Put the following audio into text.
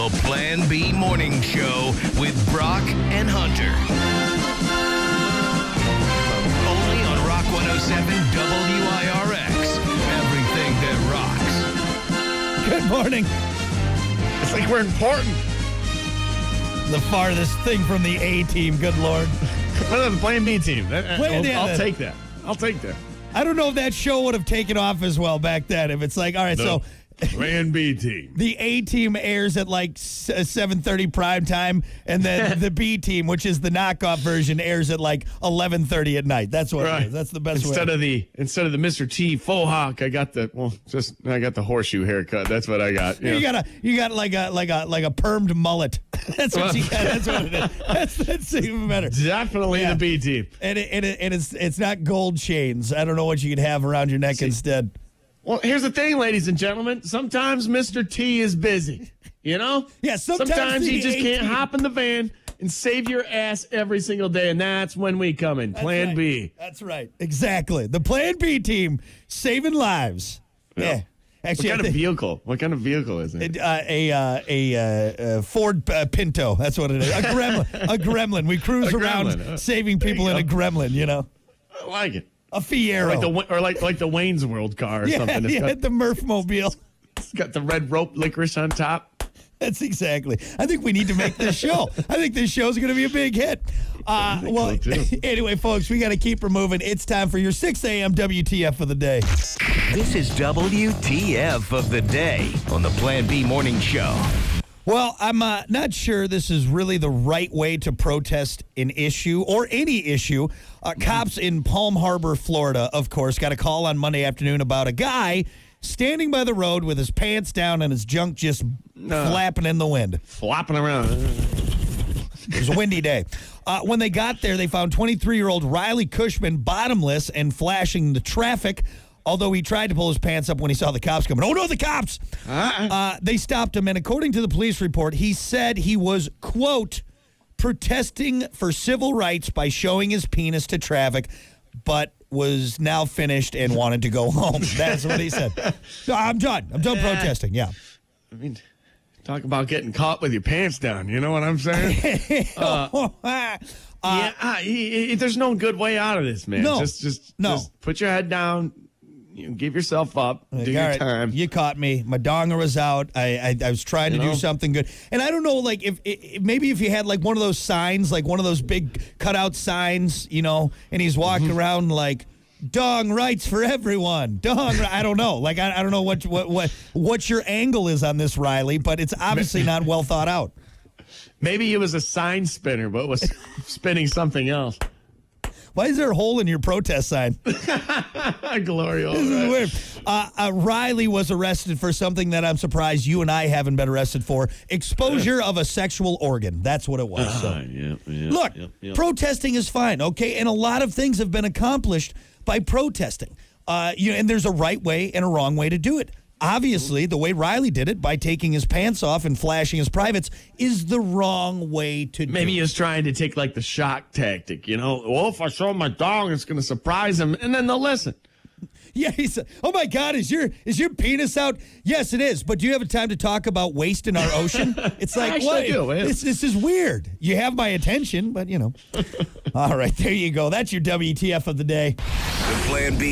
The Plan B Morning Show with Brock and Hunter. Only on Rock 107 WIRX. Everything that rocks. Good morning. It's like we're important. The farthest thing from the A team, good Lord. Well, the Plan B team. I'll take that. I'll take that. I don't know if that show would have taken off as well back then. If it's like, all right, so Plan B team. the A team airs at like 7:30 prime time, and then the B team, which is the knockoff version, airs at like 11:30 at night. That's what it is. That's the best instead way. Instead of the Mr. T faux hawk, I got the horseshoe haircut. That's what I got. You got like a permed mullet. That's what you got. That's what it is. That's even better. Definitely the B team. And it's not gold chains. I don't know what you could have around your neck instead. Well, here's the thing, ladies and gentlemen. Sometimes Mr. T is busy. You know? Yeah, sometimes he just can't hop in the van and save your ass every single day, and that's when we come in. Plan B. That's right. Exactly. The Plan B team saving lives. Yeah. Actually, What kind of vehicle is it? A Ford Pinto. That's what it is. A gremlin. We cruise around saving people in a gremlin, you know. I like it. A Fiero. Or like the Wayne's World car or something. The Murph-mobile. It's got the red rope licorice on top. That's exactly. I think we need to make this show. I think this show's going to be a big hit. Anyway, folks, we got to keep her moving. It's time for your 6 a.m. WTF of the day. This is WTF of the day on the Plan B Morning Show. Well, I'm not sure this is really the right way to protest an issue or any issue. Cops in Palm Harbor, Florida, of course, got a call on Monday afternoon about a guy standing by the road with his pants down and his junk just flapping in the wind. Flopping around. It was a windy day. When they got there, they found 23-year-old Riley Cushman bottomless and flashing the traffic, although he tried to pull his pants up when he saw the cops coming. Oh, no, the cops! They stopped him, and according to the police report, he said he was, quote, protesting for civil rights by showing his penis to traffic, but was now finished and wanted to go home. That's what he said. No, I'm done. I'm done protesting, yeah. I mean, talk about getting caught with your pants down. You know what I'm saying? There's no good way out of this, man. No. Just put your head down. Give yourself up. Do your time. You caught me. My donger was out. I was trying to do something good. And I don't know, like, if maybe if you had, like, one of those signs, like one of those big cutout signs, you know, and he's walking around like, dong rights for everyone. I don't know. Like, I don't know what your angle is on this, Riley, but it's obviously not well thought out. Maybe it was a sign spinner, but was spinning something else. Why is there a hole in your protest sign? Gloria. This is weird. Riley was arrested for something that I'm surprised you and I haven't been arrested for. Exposure of a sexual organ. That's what it was. Look, protesting is fine, okay? And a lot of things have been accomplished by protesting. And there's a right way and a wrong way to do it. Obviously, the way Riley did it, by taking his pants off and flashing his privates, is the wrong way to do it. Maybe he was trying to take, like, the shock tactic, you know? Well, if I show my dog, it's going to surprise him, and then they'll listen. Yeah, he said, oh, my God, is your penis out? Yes, it is. But do you have time to talk about waste in our ocean? It's like, what? This is weird. You have my attention, but, you know. All right, there you go. That's your WTF of the day. The Plan B